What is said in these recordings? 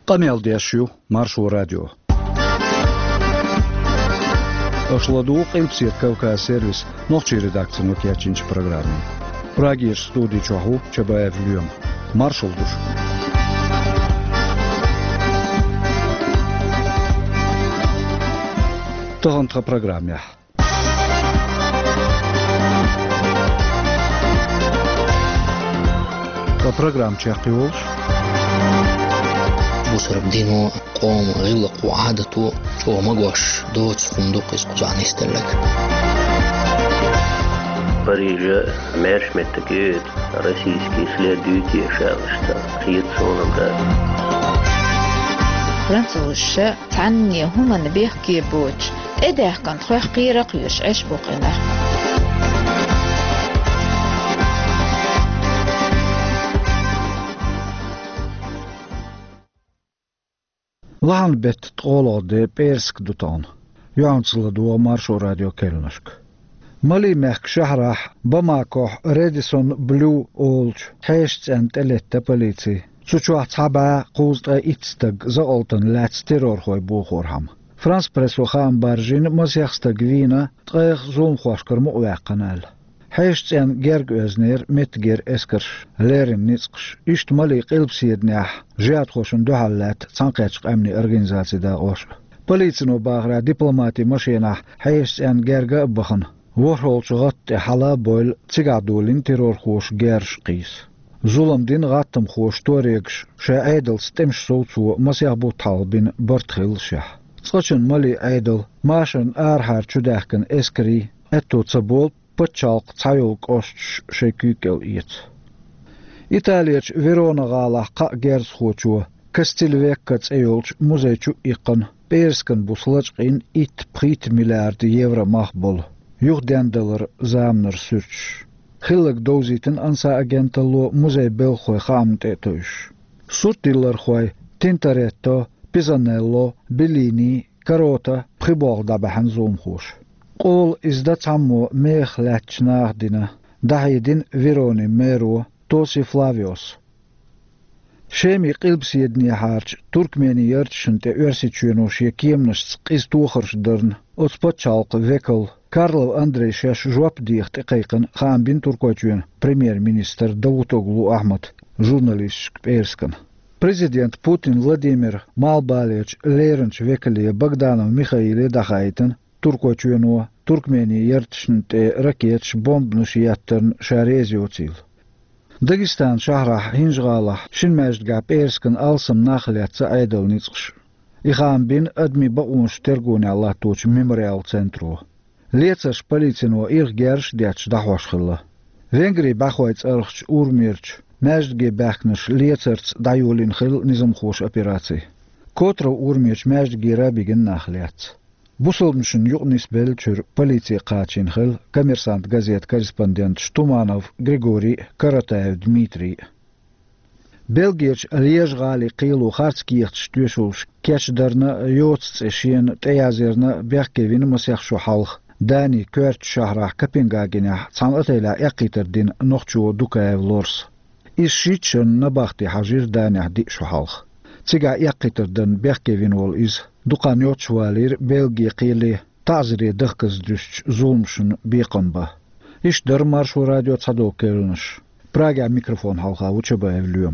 قنيل ديشيو مارشو راديو أشلدو قيمتسيت كوكا سيرفيس نوخشي редакция нокиячинч программы. Прагиш студии чоху чабаев люем. Маршал душ. Тохантха программе. Программ чехи волш. بوسر بدينو قوم غلق وعادته شو مقوش دوت فندق يسقطعني استلك Парижа мерш метакет российский следующий шалшта хитсоном да فرنسا تعني هما نبيحكي بوش إده كان خوخ قيرق يشعش بوقنا لان بيت تقولو دي بيرسك دوتان يعنصل دو مارشو راديو كيلنشك مالي مخ شهرح بماكوح ريديسون بلو اولج حيشت انت اليتا بوليتي سوچو حبا قوزت ايتستق زغلطن لاتس تيرور خوي بوخورهم فرانس بريسو خام بارجين مسيخستق فينا تغيخ زوم خوشكر مؤوى قنال حيشت ان جيرج ازنير متجير اسكرش ليرين نيسقش اشت مالي قلب سيدناح جيات خوشن دو حالات تنقيتش امني ارغنزاتي دا غوش بوليتسنو باغرا دبلوماتي مشيناح حيشت ان جيرج ابخن ورهولش غط حلا بويل تيغادولين تيرور خوش جيرش قيس زولم دين غاتم خوش توريكش شا ايدل ستمش صوتو مسيح بو طالبين برتخيل شح تسقشن مالي ايدل ماشن ارهار چوداخكن اسكري اتو تسبول بتشالق تايولك اوش شيكوكل ايت ايطالياش فيرونا غالا قا جيرز خوچو كستيلويكتس ايولش موزيچو ايقن بيرسكن بوسلچقين ايت بريت مليارد يورو مخبول $1 زامنر سيرش خلق دوزيتن انسا اجنتلو موزي بيل خوي خامت اتوش سورتيلر خوي تنتاريتو بيزانيلو بيليني كاروتا بريبور دابحن زوم خوش قول ازدا تامو ميخ لاتشناغ دينا داهيدين فيروني ميرو توسي فلافيوس شيمي قلب سيدني حارج تركماني يرتشنت ارسيتشينوش يكيمنش قيس توخرش درن اوتسبوتشالق فيكل كارلو أندري شاش جواب ديخت اقيقن خام بين تركوتشين بريمير مينستر داوتوغلو أحمد جورناليست بيرسكن Президент Путин Владимир Малбалич Леренч Векалия Богданов Михаиле Дахайтен Туркочуенуа Туркмении Яртшнте ракетш бомбнуш яттерн шарезиоцил. Дагестан шахрах хинжгалах шинмеждга Пейрскан алсам нахлятца айдолницкш. Ихам бин адми баунш тергуни Аллах туч мемориал центру. Лецаш полицину их герш дяч дахвашхилла. Венгрии бахвайц архч урмирч Мәждге бәкніш лецарц дайолин хил низам хош операции. Котра урмирч мәждге рабиген нахляц. Бусылмшын юqnis белчүр полиция қачин хил коммерсант газет корреспондент Штуманов Григорий Каратаев Дмитрий. Белгерч лежғали қилу харцкиехт штюшулш кешдарна йоцц эшен теязерна бәккевин масяхшу халх. Дани көрт шахрах Копенгагенях цанатайла яқитердин нохчу дукаев лорс. إيشيتشن نبختي حجير دانح دي شحالخ تيجا يقيتردن بيحكيفين وول إز دقان يوتشوالير بلغي قيلي تعزري دخكز دوش زولمشن بيقنبه إيش در مارشو راديو تصدو كيرنش براغا ميكروفون حلقا وچبا اليوم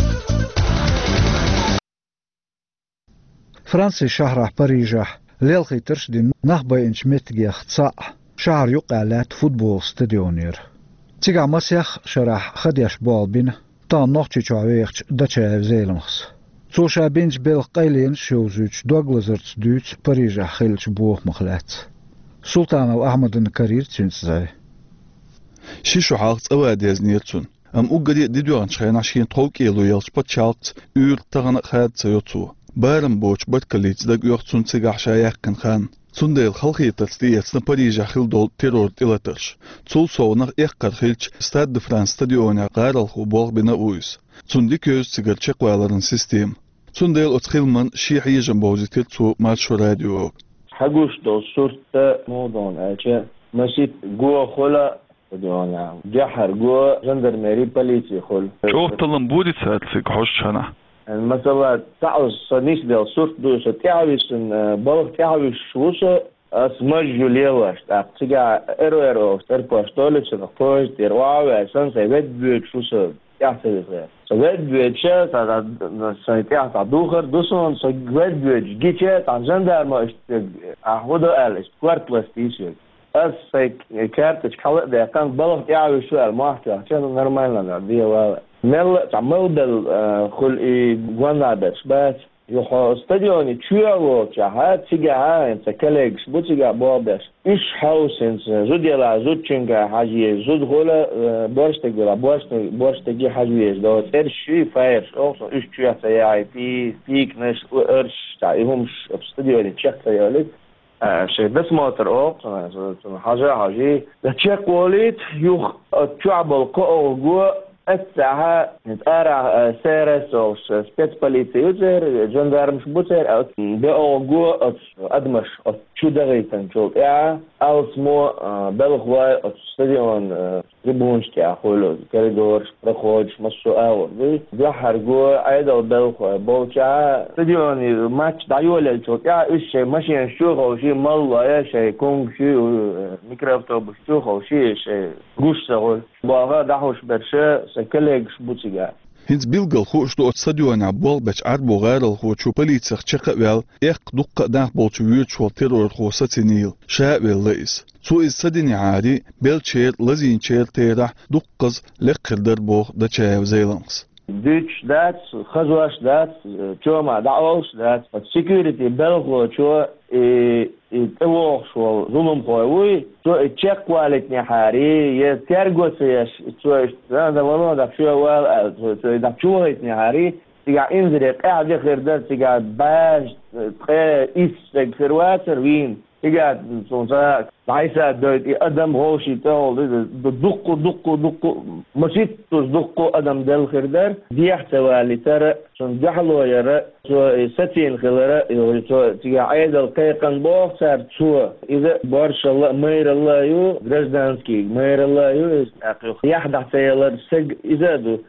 فرنسي شهر باريجح ليلخي ترشدين نخبا إنش متجيخ تصاع شهر يقالات فوتبول ستاديونير تيجا مسيخ شرح خديش بالبين تان نوختي چاويخ دچايف زيلمخس توشا بينج بيل قيلين شوزوچ دوغلزرت دوت باريجا خيلچ بوخ مخلات سلطان احمد الكرير تنسزاي شيشو حالت اواديز نيتسون ام اوغدي ديدوان شخينا شين توكيلو يلش باتشالت اور تغن خات سيوتسو بارم بوچ باتكليت دغ يوختسون تيغا شايخن خان Сундел халхитацтиец на Парижа хилдол террор тилатырш. Цул соунах эхкар хилч Стад де Франс стадионя гарал хубол бина уйс. Цунди көз цигерче қуаларын систем. Сундел отхилман ших ежен баузител цу маршо радио. Хагуш дол сурта модон ача مسيت جوا خلا ديونا جحر جوا جندرمري بوليسي خل شو طلم بودي ساتلك حوش شنا مثلا تعرس نيس ديال صورت دوش تعرس بلغ تعرس وصا اسمجو ليواش تاقتيجا إيرو تربوش تولش نقوش تيرواو عشان سيبد بيوت وصا يحتاج سيبد بيوت شات سيتيح تعدوخر دوسون سيبد بيوت جيتشات عن جندر ما أحوده قال كوارت لستيشن سيك كارتش خلق ده كان بلغ تعرس شو المحتوى عشان نورمال نعديه ولا مل تعمل خلقي جوانادش بس يخو استاديوني تشيرو تشاهات تيجا انت كليكس بوتيجا بوبش ايش هاوسنس زوديلا زودشنجا حاجي زود غولا بوشتغلا بوشتغي حاجيش دو ترشي فاير اوسو ايش تشيا تاي بي بيكنش ارش تاعهم استاديوني تشيك تايلك شيء بس موتر اوب حاجه تشيك وليت يخ تشعب القو الساعة نتقارع سيرس أو سبيتسباليتي يوزر جندرمش بوتر أو بأوجو أدمش أو شو دغيتن شو أو اسمه بلغواي أو ستاديون ريبونش تأخذه كريدورش رخوش مشو أو بحر جو أيضا بلغواي بوشة ستاديون ماتش دايول شو إيش ماشي نشوفه أو شيء مالله يا شيء كونغ شيء ميكروفتو بشوفه أو شيء جوش سهول باها دحوش برشة سكليك شبوتيجا هنز بيلقى الخوش دو استاديون عبوال باش عربو غير الخوشو بليتسخ تشقوال ايق دقة داخ بولتو ويرتشوال تيرور خوصتينيل شاقوال لئيس سو استاديني عادي بيل تشير لزين تشير تيرح دقز لقر دربوغ دا تشاو زيلانس دوتش دات خزواش دات شو ما دعوش دات سيكوريتي بلغو شو تروح شو ظلم قوي شو تشيك كواليتي حاري يترجو سيش شو هذا والله ده شو وال ده شو هيتني حاري تيجا انزل قاعد يخير ده تيجا باش تخي إيش كرواتر وين تيجا صنصا عايزة دوت أدم هوشي تقول دق مشيت دق أدم دل خردر دي احتوالي ترى شن جحلو يرى شو ستين خلرة شو تيجي عيد القيقن بوق صار شو إذا بارش الله مير الله يو غرزدانسكي مير الله يو يحدث سيلر سج إذا دو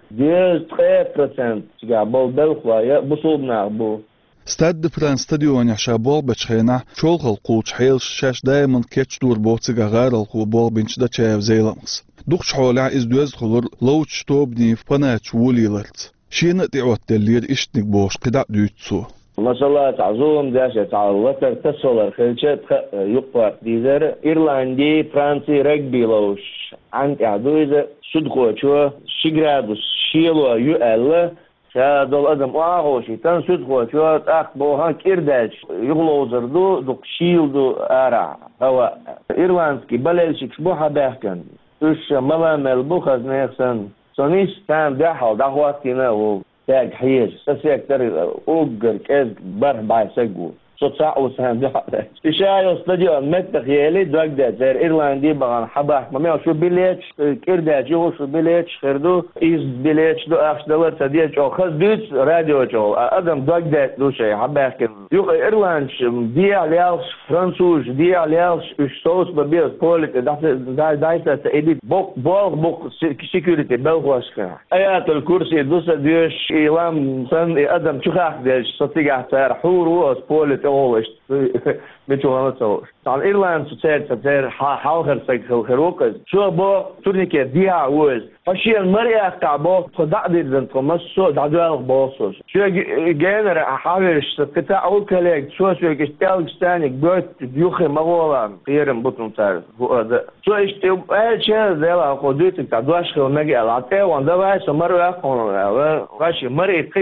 3% تيجي بول بلخوا بصوبنا بو ستاد فران ستاديون يحشابول بچخينا شولغل قوش حيل شاش دايما كيتش دور بوتسيغا غير القوبول بنش دا تشاف زيلانس دوخش حولع إزدوز خلور لوش توبني فناتش ووليلرت شينا تعوات دلير إشتنك بوش قدع دوتسو ما شاء الله تعزوم داشة تعالوتر تسولر خلشت يقفر ديزر إيرلاندي فرانسي رجبي لوش عند إعدوزة سدخو شو شجرادوس شيلو يؤل شادول أدم واغوشي تنسد خوشوات أخبوها كيرداج يغلوزر دو شيلدو أرع هوا إيرلانسكي بلالشك شبوها بيحكن إيش ملامل بوخز نيخسن سونيش تام داحل داخواتينا و تاج حيج سسيكتر أوغر كيز برح باي سجو صوت سهم دحل إشاعي استديون متخيلي دوغدا زير إيرلاندي بغان حباح مميو شو بيليتش كيرداج يغو شو بيليتش خردو إيز بيليتش دو أخش دولار سديتش أو خز دوتس راديو جو أدم دوغدا دو شي حباح كن يغو إيرلاندش دي عليالش فرنسوش دي عليالش إش صوص ببيض بوليك دايسا سأيدي بوغ سيكوريتي بلغوش كنا آيات الكرسي دوسا ديوش إيلام سن أدم شخاخ ديش ستيقع سار حورو بوليك أولش بيتوه نتوش طبعا إيرلاند ستير حاوخر سيكل خروقز شو بو تورنيكي ديها وز فشي المرئة قعبو تدعدي زن تمسو دعدوال بوصوش شو جينر حاولش ستقطع أول كليك شو كشتالك ستانيك بوت ديوخي مغولا قيرم بطن تارس شو اشتيو اي شيء ديلا قدوتك تعدواش خيو مجي العطي وانده بايسو مرئة قونو واشي مرئة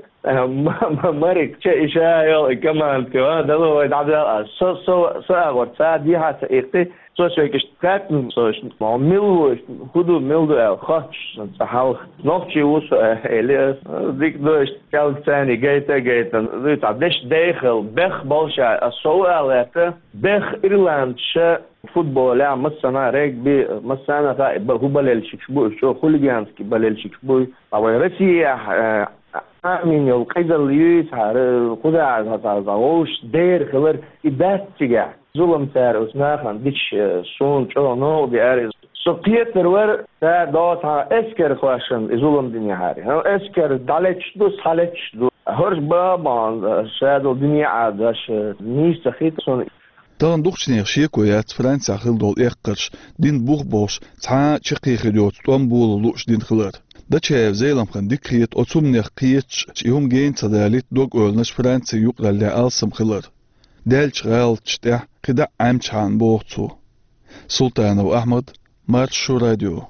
مريك شيء شايل كمان كمان دلو دعدوال سو أغوات ديها سيقتي سوشي كشتكات سوش ملوش خدو ملدو خاتش نتحاول نوخشي وصو إليس ديك دوش كالك تاني جيتا ديت عدش داخل بخ بولشا السؤال بخ إيرلاند شا فوتبول مسنا رجبي مسنا هو بلالشيك شبوي شو خوليجانسكي بلالشيك شبوي أو روسيا آمين يو قيدر ليس هار خدا هتعوش دير خبر إبات تجاه ظلم تار أسمعهم ديش سون شو نو دي أرز So Peter wer da dort ha esker question izulum dünya hari. Ha esker dalechdu salechdu. Hors baban shadow dünya adash nis takhit son Dan duchsneer shirkoyat Fransa khildol eqqers din bugbos ta chiqigidot Istanbul luch din khlar. Da chev zeelam kan dikriet otsumneer qiet ihum geen tadalit dog olnas Fransa yuqlalle alsam khlar. Delch galch ta qida amchan boqtu. Sultanov Ahmad Marshu Radio.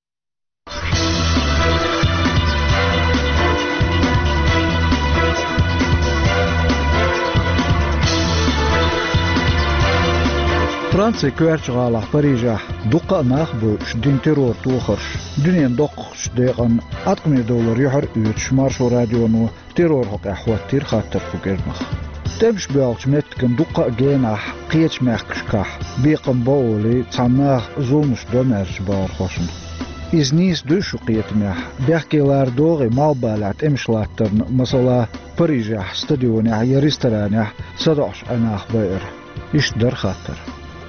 Fransa kwertschalach Parijah duqa nakhbush din terror tukhars dünyen doqsh deqan $60 yuhar üç Marshu Radio terror hok ahwatir khatar fugermach. Temsh belch metken duqa genah qiech mekshkah biqan bawli tsamach zulmush domerch bar khosn. Iznis dushu qietmah behkelar dogi malbalat emshlattern masala Parijah stadiona ya restorana sadosh anach bair ish dar khatar.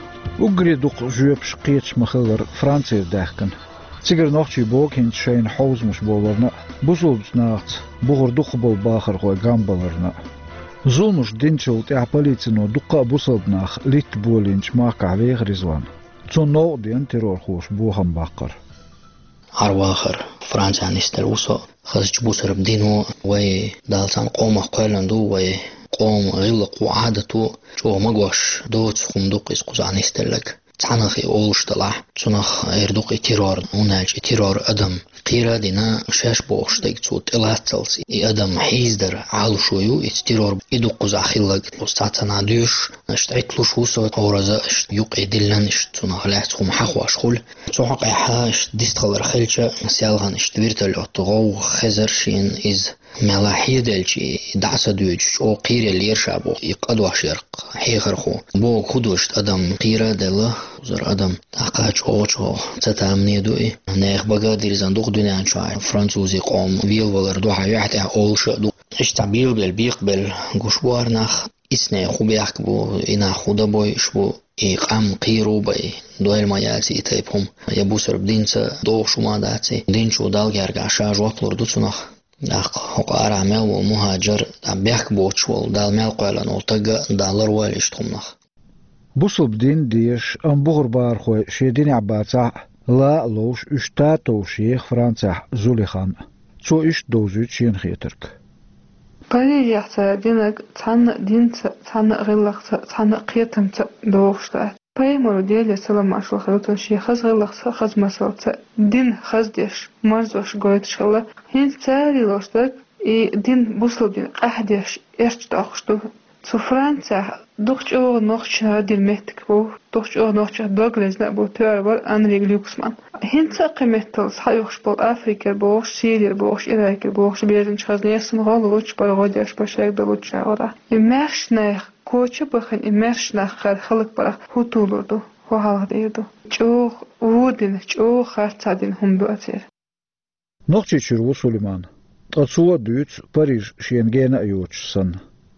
Ugriduq juupsh qietsh makhlar Fransa dahkan. Sigar nochtje book in zijn hausmus bollerna buzulds nachts bughurduq bol bakhar qoy gambalarna. Zulmush dinchult ya politie duqa busaldnach lit bolinch maka weg rizwan. Zon noordien terror khoos boham bakkar. Arwakhar Fransa nistel uso khazj busar bdino way dalsan qoma qalandu way قوم غلق وعادته شو مقوش دوت خندق إسقوزان استلك تعنخي أولش طلع تنخ إردق تيرار وناج تيرار أدم قيرا دينا شاش بوش ديك توت إلاتلس أدم حيزدر عالو شويو تيرار إدق زاخيلك وستاتنا ديوش اشتعيتلو شو سوت أورزا يوقع دلن اشتنخ لاتخم حخواش خول سوحق إحاش ديستغل رخيلشا سيالغان اشتويرتل أطغو خزر شين إز ملاحية دلشي دعسة دوج أو قيرة ليرشابو يقدوا شرق حيخرخو بو خدوشت أدم قيرة دله وزر أدم تاقاش أوشو تتامني دوي نايخ بقى ديرزان دوغ دونيان شاي فرانسوزي قوم ويل ولر دوحا يحتها أولش دو اشتعبيل بالبيقبل قشوار ناخ إسناي خوبيحك بو إنا خودا بوي شبو إقام قيرو باي دويل ما ياتي تيبهم يبوسر بدينسا دوغ شما داتي دينشو دالجارق عشاج وقلور دوتسناخ حقار عمل ومهاجر بيحك بوتشول دال مال قيلان وطقا دالر والاشتخمناخ بوصل دين ديش ام بغر بار خوي شيدين عباتا لا لوش اشتاتو شيخ فرانسا زوليخان سو اش دوزو تشين خيترك Parijahta dinak tana ghilaqta tana qiyatamta dooqshta paymoro dele salamash wa khalto shi khaz ghilaqta khaz masalta din khazdesh marzosh goytshalla hin tsari loshta din buslodin ahdesh erchtaqshtu zu Franza duch noch din metkbo duch noch doglezna bu terror Henri Glucksmann hinter qimetels hayuxbol Afrika bo Syria bo Irak bo bezin chaznesm galoch parodiyash bashak dolucha ora imershnah koçu bakın imershnah khalq bara hutulurdu ho halqdaydu çoğ udin çoğ xartadin humdu ater Nochtje churwo Suleiman Tatsuwa duut Paris Schengena ayuchsan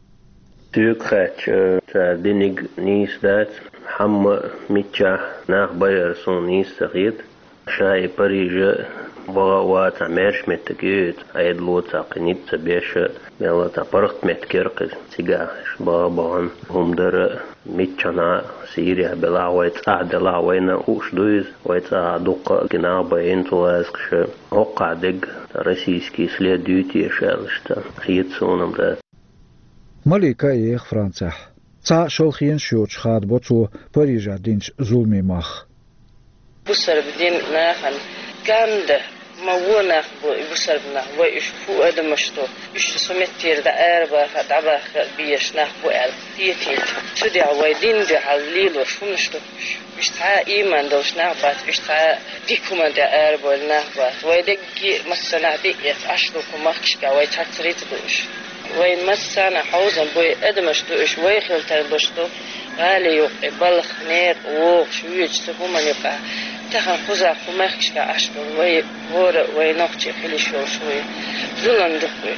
Tükhet dinig nis dat ham mitja nach Bayer son nis sagit شاي بريجة بغوات عمرش متكيت عيد لوتا قنيت بيش ميلاتا برقت متكرقز سيقاش بغبان هم در ميتشانا سيريا بلاويت عدلاوينا اوش دويز ويت عدوق جنابا انتوازكش هقع دق رسيسكي سليا ديوتي شالشتا خيط سونم دا ملكا ايخ فرانسا تا شولخين شوتش خاد بوتو بريجة دينش زولمي ماخ بسر بدين ناخن كامده مونا بسر بنا ويشوفوا ادمشتو ايش سمتير دا اربا دعبا بيش ناخبو ال تيتيت سدي عويدين دي عليل وشونشتو مش تاع ايمان دوش ناخبات مش تاع ديكومان دا اربا ناخبات ويدقي مسنا دي اشلو كماخشكا ويتاتريت دوش وين مسنا حوزن بوي ادمشتو ايش ويخلتن دوشتو غالي يقع بلخ نير ووغ شويج تهما يقع تخن خوزا خمخش كأشبر وي ورا وي نقطة خلي شوي زلان دقوي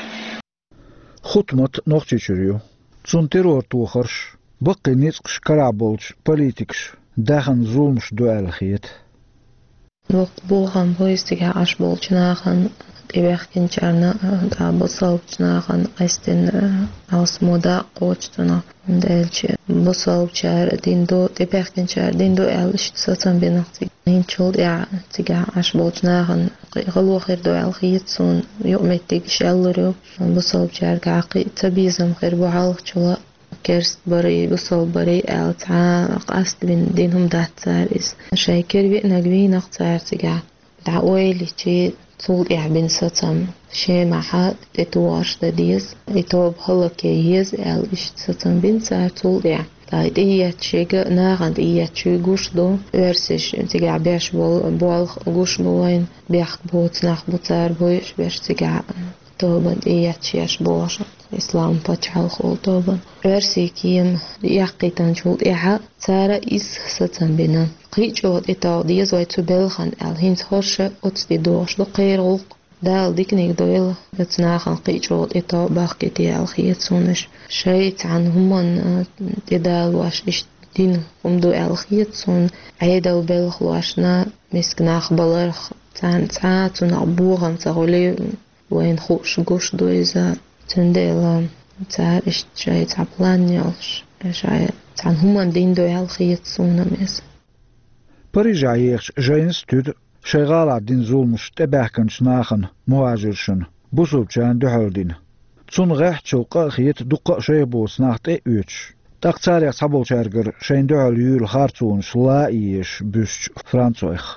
خطمت نقطة شريو تون تيرور توخرش بقي نيتقش كرابولش بوليتيكش داخن ظلمش دو الخيت بوغان بويستيك عاش بولجناخن تبخكن جارنا دا بصلبجناخن قستن عاصمودا قوچتنا دلچ بصلبجار ديندو تبخكن جار ديندو الش ساتن بنختي هينچول يا تيغا عاش بولجناخن غلو خير دو الخيتسون يومتيك شالرو بصلبجار قاقي تبيزم خير بوعالخچولا كرست بري بصل بري التعا قاست بين دينهم داتسار إس شايكر بينا قوي نختار تقع دعويلي تي طول بين ستم شي معها تتوارش تديز يتوب هلا كيز إش ستم بين سار طول تايد إيه تشيغ ناغند إيه تشي قوش دو ورسش تقع بيش بول قوش بوين بيخ بوت ناخ بوتار بويش بيش تقع توبن إيه تشيش بوش إسلام بتشعل خول توبن ورسي كيم يحقيتان شول إيحا تارا إس ستن بنا قيجود إتاو ديز ويتو بلخن الهينز هرشة أتسدي دوش دو قيرغوق دال ديكنيك دويل يتناخن قيجود إتاو باقيتي الخيط سونش شايت عن همون تدال واش إش دين قمدو الخيط سون عيدو بلخ واشنا مسكناخ بلرخ تان عبوغم تغولي وين خوش قوش دويزا تنديلا تار إش شاي تعبلان يالش شاي تان همان دين دو يالخيط سونا ميز بريجا يخش جاينس تود شغال عدين زولمش تباكنش ناخن مهاجرشن بوسوب جان دحردين تون غيح تشوقا خيط دقا شاي بوس ناخت اوتش تاقتار يصحبو شارقر شاين دحل يول خارتون شلا ايش بوش فرانسويخ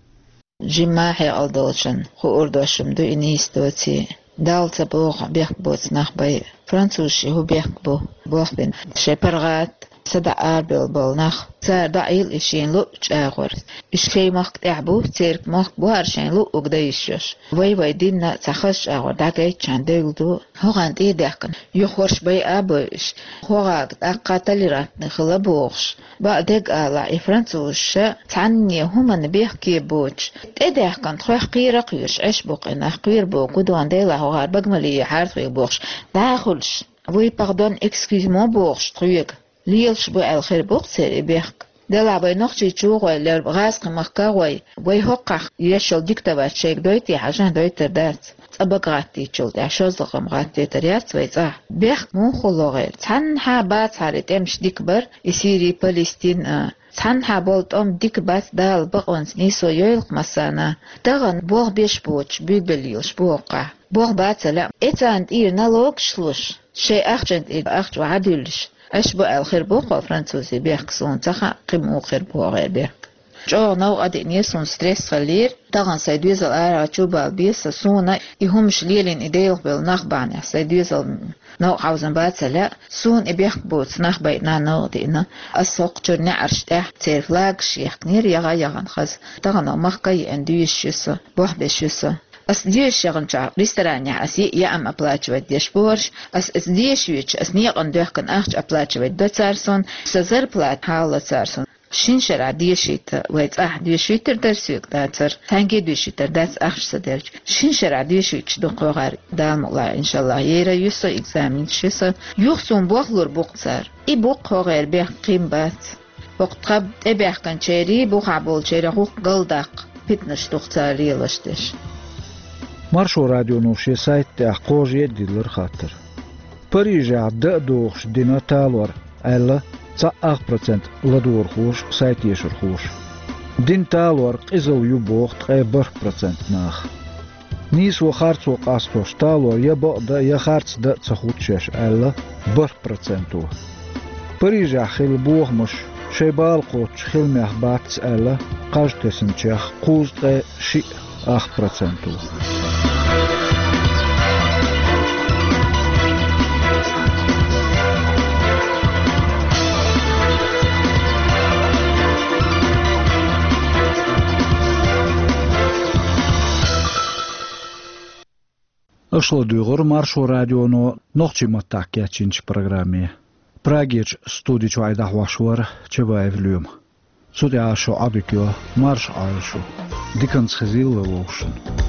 جماحي ألدوشن خو أردوشم دو إنيستوتي دال تبوغ بيخبوت نخبي فرانسوشي هو بيخبو بوخبين شبرغات سدا أربل بالنخ سار دعيل إشين لو جاغور إشكي مخت إعبو تيرك مخت بوهرشين لو أقديشش وي دينا تخش أغور داقاي چان ديلدو هوغان دي داقن يخورش بي أبوش هوغاق داقاتالي راتن خلابوغش بعدك آلا إفرانسوش تعني همان بيحكي بوش تداقن تخوح قيرق يش عش بوق إنه قير بوق ودوان ديلا هوغار بقمالي حارتوي بوغش داخلش وي باردون إكسكيزمون بوغش ترويق ليلش بو الخير بوقتر بيحك دلا باي نقشي تشوغوي لر غاسق مخكاوي وي هوقخ يشل ديكتابات شيك دويتي حاجان دويتر دات أبقاتي تشل عشوز غاتي تريات ويصح بيحك مو خلوغير تحن حابات هارت امش ديكبر يسيري فلسطين تحن حابولت ديكبات دال بقونس نيسو يويلق مسانا تغن بوغ بيش بوش بيبليوش بوقع بوغ باتلا إتاند إير نالوغ شلوش شي أخجنت إير أخج وعدلش أشبو الخير بوقو فرانسوزي بيحكسون تخا قيمو خير بوغ غير بيحك جو نو أدئنيسون ستريس خلير تغن سيدويزل آرا تشوبا بيسا سونا يهمش ليلين إديلغ بالنخباني سيدويزل نو عاوزن باتسلا سون إبيحك بوت نخبايتنا نو دينا السوق جرني عرشتاح تيرفلاق شيخ نير يغن خز تغن مخكي اندويش يسا بوح بيش أس ديش يغنجع ريستوران أسي يا أم أبلاجوت ديش بورش أس ديش ويش أس نيقن دوحكن أخج أبلاجوت دو تارسون سزر بلاد حالة تارسون شنشرع ديشيت ويت ديشيتر درسيك داتر تانجي ديشيتر دات أخج سدرج شنشرع ديشيت دو قوغار دام الله إن شاء الله يرا يسو إكزامين شسا يوخسون بوخلور بوقتار إي بوق قوغار بيح قيم بات وقت قب إبيح كان شيري بوخ عبول شيري خوق قلدق بيتنش دوختار ريلشتش مارشو راديو نوشي سايت تحقوجي ديلر خاطر بريجا دوخش دينا تالور ألا 8% لدور خوش سايت يشر خوش دين تالور قزو يبوخ 3% ناخ نيس وخارц وقاستوش تالور يبق دا يخارц دا تخوتشش ألا 1% بريجا خيل بوخ مش شيبال قوتش خيل ميخ باتس ألا قاج تسنشيخ قوز دا شيء 8%. Ошло дюгор маршо радионо нохчи матакя чинч программе. Прагич студичу айдах вашвар чебаевлюм. Судя шо абикё марш айшу. Диканс хзил лошун.